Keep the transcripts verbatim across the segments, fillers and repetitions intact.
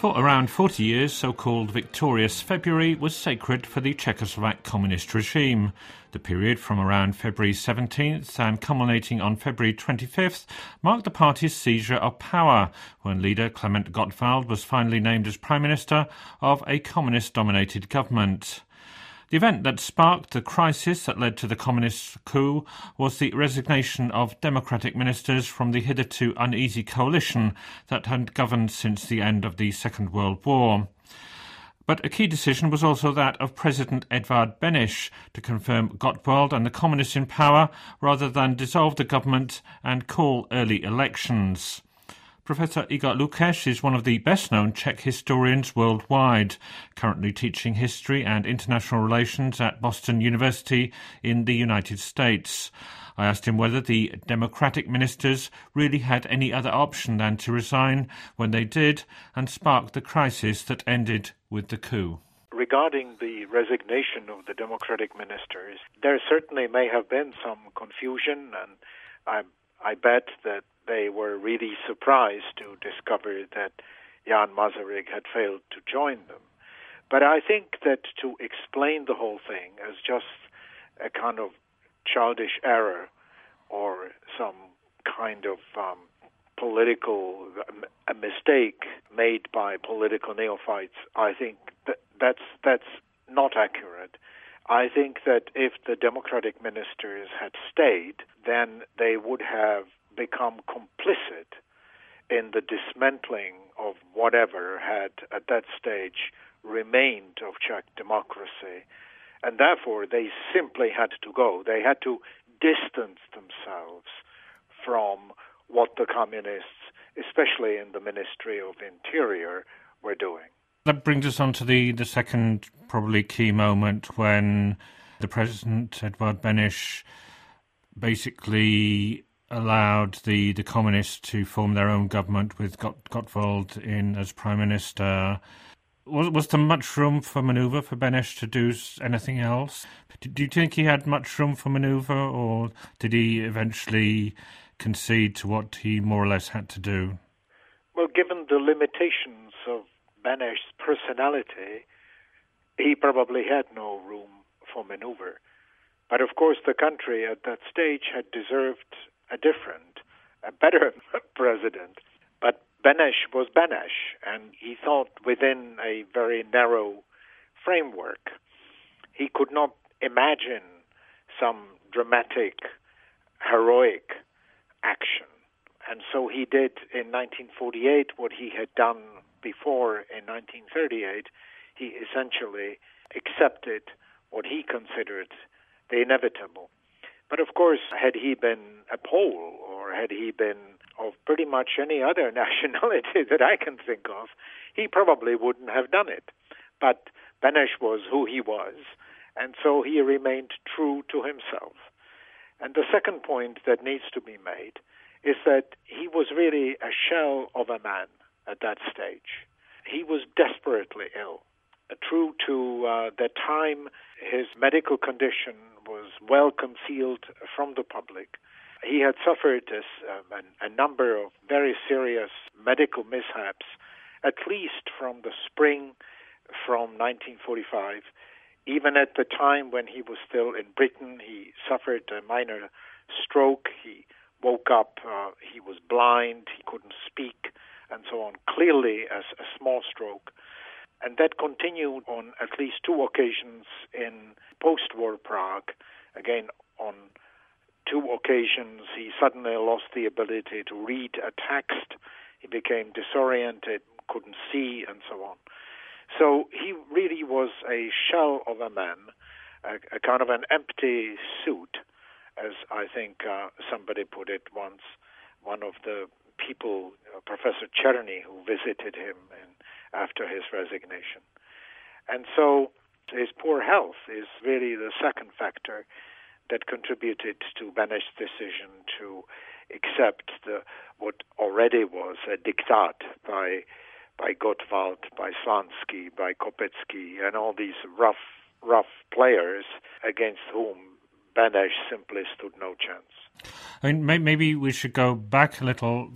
For around forty years, so-called Victorious February was sacred for the Czechoslovak communist regime. The period from around February seventeenth and culminating on February twenty-fifth marked the party's seizure of power, when leader Klement Gottwald was finally named as Prime Minister of a communist-dominated government. The event that sparked the crisis that led to the communist coup was the resignation of democratic ministers from the hitherto uneasy coalition that had governed since the end of the Second World War. But a key decision was also that of President Edvard Beneš to confirm Gottwald and the communists in power rather than dissolve the government and call early elections. Professor Igor Lukács is one of the best-known Czech historians worldwide, currently teaching history and international relations at Boston University in the United States. I asked him whether the democratic ministers really had any other option than to resign when they did and sparked the crisis that ended with the coup. Regarding the resignation of the democratic ministers, there certainly may have been some confusion, and I, I bet that they were really surprised to discover that Jan Masaryk had failed to join them. But I think that to explain the whole thing as just a kind of childish error or some kind of um, political a mistake made by political neophytes, I think that that's that's not accurate. I think that if the democratic ministers had stayed, then they would have become complicit in the dismantling of whatever had at that stage remained of Czech democracy. And therefore, they simply had to go. They had to distance themselves from what the communists, especially in the Ministry of Interior, were doing. That brings us on to the, the second probably key moment when the President, Edvard Beneš, basically allowed the, the communists to form their own government with Gott, Gottwald in as Prime Minister. Was, was there much room for manoeuvre for Beneš to do anything else? Do, do you think he had much room for manoeuvre, or did he eventually concede to what he more or less had to do? Well, given the limitations of Beneš's personality, he probably had no room for manoeuvre. But of course, the country at that stage had deserved a different, a better president. But Beneš was Beneš, and he thought within a very narrow framework. He could not imagine some dramatic, heroic action. And so he did in nineteen forty-eight what he had done before in nineteen thirty-eight. He essentially accepted what he considered the inevitable. But of course, had he been a Pole, or had he been of pretty much any other nationality that I can think of, he probably wouldn't have done it. But Beneš was who he was, and so he remained true to himself. And the second point that needs to be made is that he was really a shell of a man at that stage. He was desperately ill. True to uh, the time, his medical condition was well concealed from the public. He had suffered this, um, a, a number of very serious medical mishaps, at least from the spring from nineteen forty-five. Even at the time when he was still in Britain, he suffered a minor stroke. He woke up, uh, he was blind, he couldn't speak, and so on, clearly as a small stroke. And that continued on at least two occasions in post-war Prague. Again, on two occasions, he suddenly lost the ability to read a text. He became disoriented, couldn't see, and so on. So he really was a shell of a man, a, a kind of an empty suit, as I think uh, somebody put it once. One of the people, uh, Professor Czerny, who visited him in, after his resignation. And so his poor health is really the second factor that contributed to Beneš's decision to accept the, what already was a diktat by by Gottwald, by Slansky, by Kopecký, and all these rough, rough players against whom Beneš simply stood no chance. I mean, maybe we should go back a little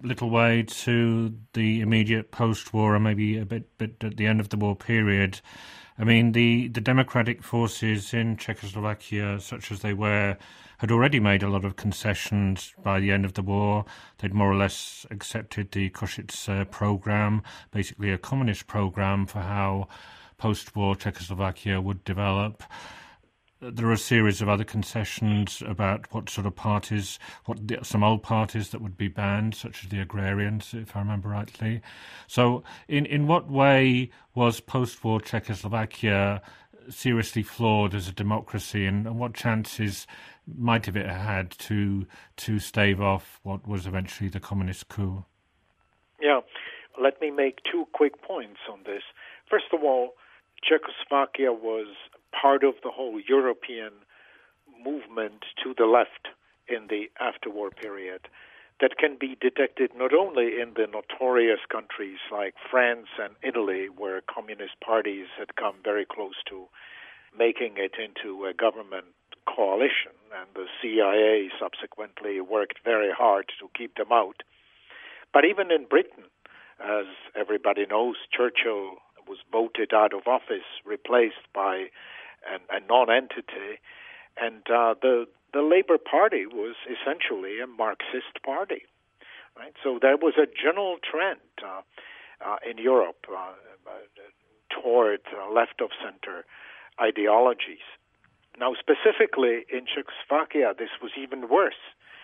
little way to the immediate post-war and maybe a bit, bit at the end of the war period. I mean, the, the democratic forces in Czechoslovakia, such as they were, had already made a lot of concessions by the end of the war. They'd more or less accepted the Košice uh, program, basically a communist program for how post-war Czechoslovakia would develop. There are a series of other concessions about what sort of parties, what some old parties that would be banned, such as the agrarians, if I remember rightly. So in, in what way was post-war Czechoslovakia seriously flawed as a democracy, and, and what chances might have it had to to stave off what was eventually the communist coup? Yeah, let me make two quick points on this. First of all, Czechoslovakia was part of the whole European movement to the left in the after-war period that can be detected not only in the notorious countries like France and Italy, where communist parties had come very close to making it into a government coalition, and the C I A subsequently worked very hard to keep them out. But even in Britain, as everybody knows, Churchill was voted out of office, replaced by an, a non-entity, and uh, the the Labour Party was essentially a Marxist party, right? So there was a general trend uh, uh, in Europe uh, uh, toward uh, left-of-center ideologies. Now, specifically in Czechoslovakia, this was even worse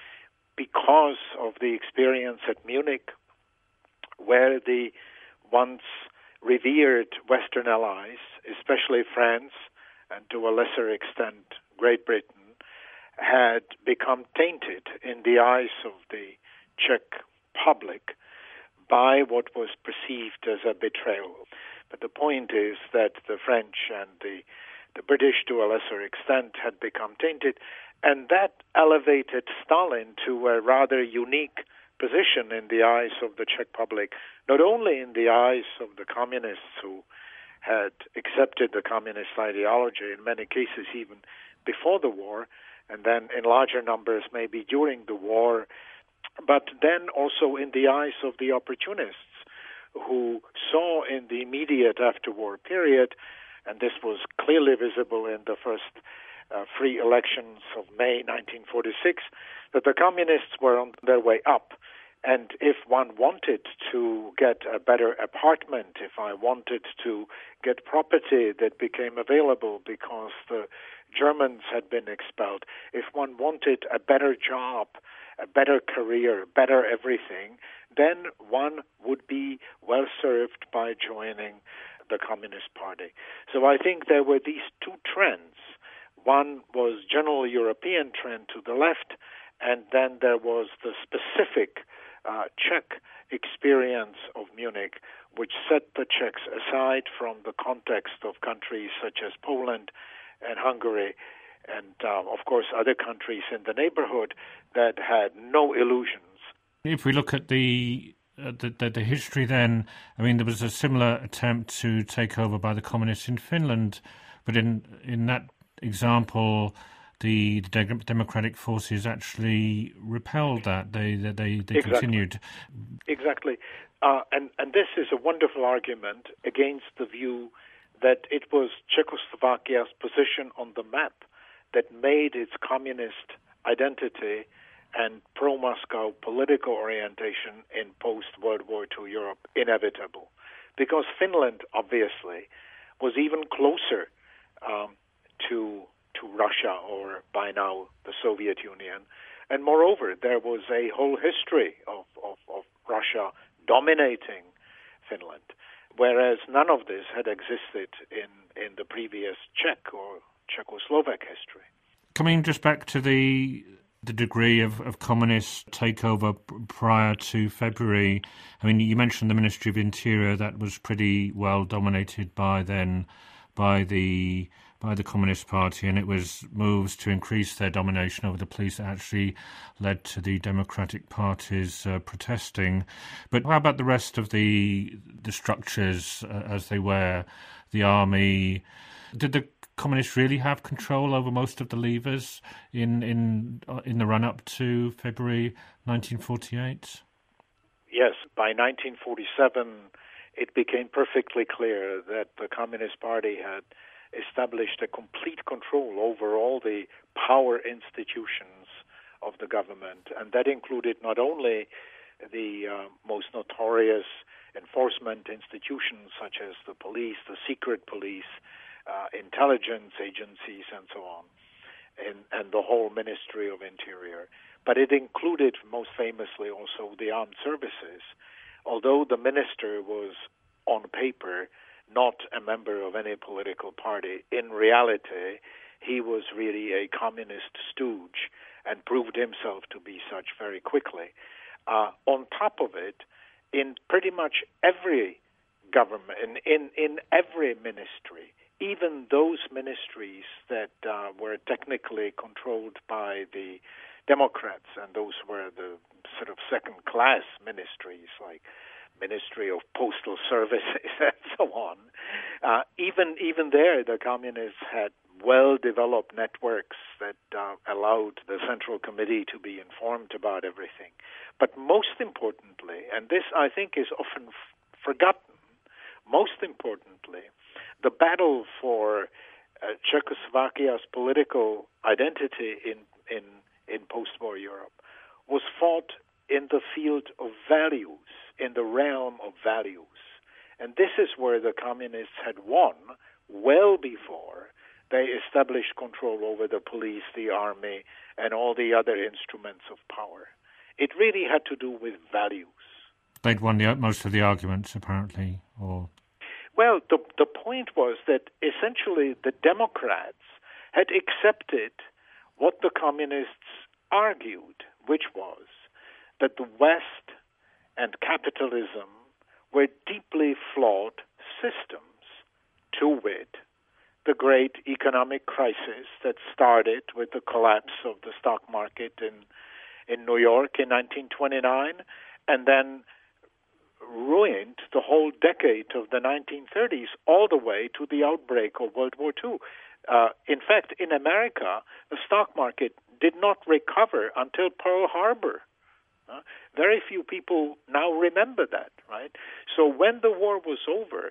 because of the experience at Munich, where the once revered Western allies, especially France, and to a lesser extent Great Britain, had become tainted in the eyes of the Czech public by what was perceived as a betrayal. But the point is that the French and the, the British, to a lesser extent, had become tainted, and that elevated Stalin to a rather unique position in the eyes of the Czech public, not only in the eyes of the communists who had accepted the communist ideology, in many cases even before the war, and then in larger numbers maybe during the war, but then also in the eyes of the opportunists who saw in the immediate after-war period, and this was clearly visible in the first uh, free elections of May nineteen forty-six, that the communists were on their way up. And if one wanted to get a better apartment, if I wanted to get property that became available because the Germans had been expelled, if one wanted a better job, a better career, better everything, then one would be well served by joining the Communist Party. So I think there were these two trends. One was general European trend to the left, and then there was the specific Uh, Czech experience of Munich, which set the Czechs aside from the context of countries such as Poland and Hungary and, uh, of course, other countries in the neighborhood that had no illusions. If we look at the, uh, the, the, the history then, I mean, there was a similar attempt to take over by the communists in Finland, but in, in that example, the de- democratic forces actually repelled that. They they they, they exactly. continued. Exactly, uh, and and this is a wonderful argument against the view that it was Czechoslovakia's position on the map that made its communist identity and pro-Moscow political orientation in post-World War Two Europe inevitable, because Finland obviously was even closer um, to. to Russia, or by now the Soviet Union. And moreover, there was a whole history of, of, of Russia dominating Finland, whereas none of this had existed in, in the previous Czech or Czechoslovak history. Coming just back to the the degree of, of communist takeover prior to February, I mean, you mentioned the Ministry of Interior, that was pretty well dominated by then by the by the Communist Party, and it was moves to increase their domination over the police that actually led to the Democratic Party's uh, protesting. But how about the rest of the the structures uh, as they were? The army, did the communists really have control over most of the levers in in uh, in the run up to February nineteen forty-eight? Yes, by nineteen forty-seven, it became perfectly clear that the Communist Party had established a complete control over all the power institutions of the government, and that included not only the uh, most notorious enforcement institutions such as the police, the secret police, uh, intelligence agencies, and so on, and, and the whole Ministry of Interior. But it included, most famously, also the armed services. Although the minister was, on paper, not a member of any political party, in reality, he was really a communist stooge and proved himself to be such very quickly. Uh, on top of it, in pretty much every government, in, in, in every ministry, even those ministries that uh, were technically controlled by the Democrats, and those were the sort of second-class ministries, like Ministry of Postal Services and so on. Uh, even even there, the communists had well-developed networks that uh, allowed the Central Committee to be informed about everything. But most importantly, and this I think is often f- forgotten, most importantly, the battle for uh, Czechoslovakia's political identity in in in post-war Europe was fought in the field of values, in the realm of values. And this is where the communists had won well before they established control over the police, the army, and all the other instruments of power. It really had to do with values. They'd won the, most of the arguments, apparently, or... Well, the, the point was that essentially the Democrats had accepted what the communists argued, which was that the West and capitalism were deeply flawed systems, to wit, the great economic crisis that started with the collapse of the stock market in, in New York in nineteen twenty-nine, and then ruined the whole decade of the nineteen thirties all the way to the outbreak of World War Two. Uh, in fact, in America, the stock market did not recover until Pearl Harbor. Uh, very few people now remember that, right? So when the war was over,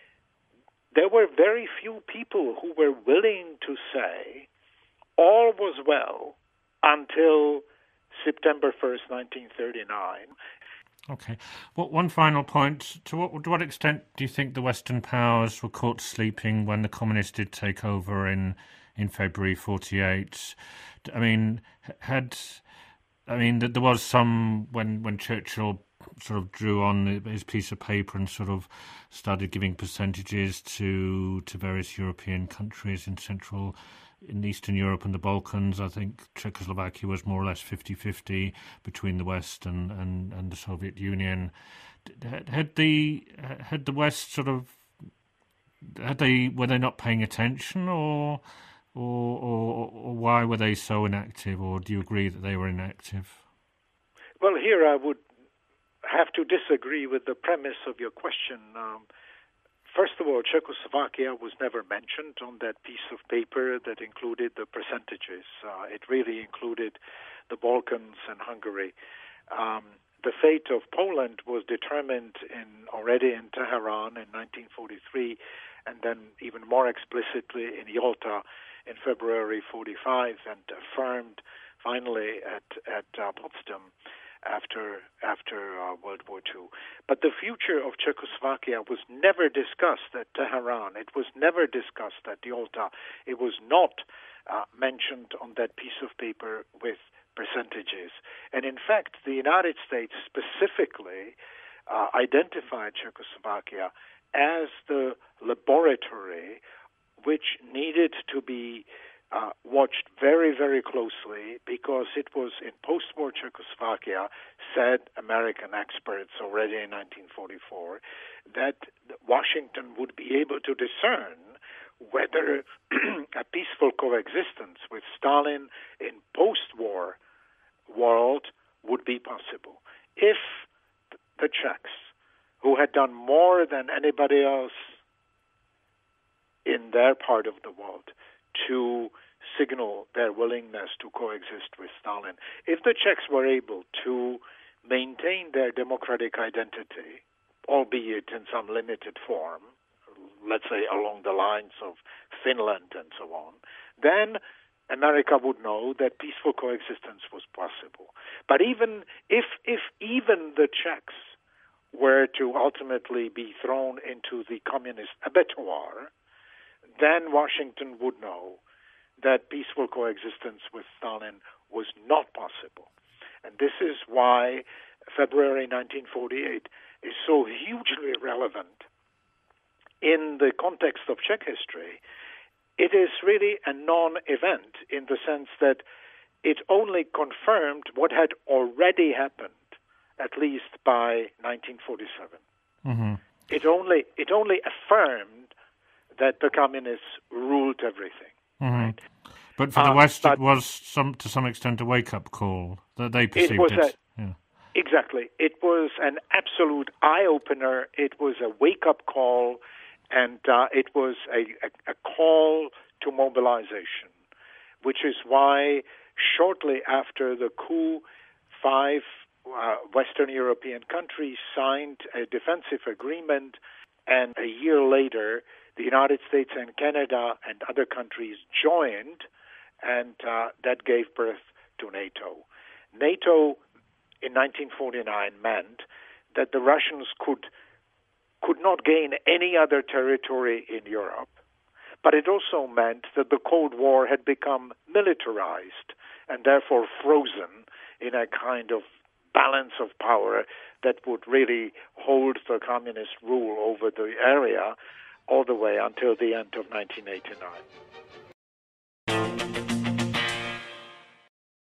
there were very few people who were willing to say all was well until September first, nineteen thirty-nine. Okay. Well, one final point. To what, to what extent do you think the Western powers were caught sleeping when the communists did take over in, in February forty-eight? I mean, had... I mean, there was some, when, when Churchill sort of drew on his piece of paper and sort of started giving percentages to to various European countries in Central, in Eastern Europe and the Balkans. I think Czechoslovakia was more or less fifty-fifty between the West and, and, and the Soviet Union. Had the had the West sort of, had they were they not paying attention, or or, or or why were they so inactive, or do you agree that they were inactive? Well, here I would have to disagree with the premise of your question. Um, first of all, Czechoslovakia was never mentioned on that piece of paper that included the percentages. Uh, it really included the Balkans and Hungary. Um, the fate of Poland was determined in already in Tehran in nineteen forty-three, and then even more explicitly in Yalta in February forty-five, and affirmed finally at at uh, Potsdam after after uh, World War Two. But the future of Czechoslovakia was never discussed at Tehran. It was never discussed at Yalta. It was not uh, mentioned on that piece of paper with percentages. And in fact, the United States specifically uh, identified Czechoslovakia as the laboratory which needed to be Uh, watched very, very closely, because it was in post-war Czechoslovakia, said American experts already in nineteen forty-four, that Washington would be able to discern whether a peaceful coexistence with Stalin in post-war world would be possible. If the Czechs, who had done more than anybody else in their part of the world to signal their willingness to coexist with Stalin, if the Czechs were able to maintain their democratic identity, albeit in some limited form, let's say along the lines of Finland and so on, then America would know that peaceful coexistence was possible. But even if, if even the Czechs were to ultimately be thrown into the communist abattoir, then Washington would know that peaceful coexistence with Stalin was not possible. And this is why February nineteen forty-eight is so hugely relevant in the context of Czech history. It is really a non-event in the sense that it only confirmed what had already happened, at least by nineteen forty-seven. Mm-hmm. It only it only affirmed that the communists ruled everything. Mm-hmm. Right? But for the uh, West, it was some to some extent a wake-up call that they perceived it. Was it. A, yeah. Exactly. It was an absolute eye-opener. It was a wake-up call, and uh, it was a, a, a call to mobilization, which is why shortly after the coup, five uh, Western European countries signed a defensive agreement, and a year later, the United States and Canada and other countries joined, and uh, that gave birth to NATO. NATO in nineteen forty-nine meant that the Russians could could not gain any other territory in Europe, but it also meant that the Cold War had become militarized and therefore frozen in a kind of balance of power that would really hold the communist rule over the area all the way until the end of nineteen eighty-nine.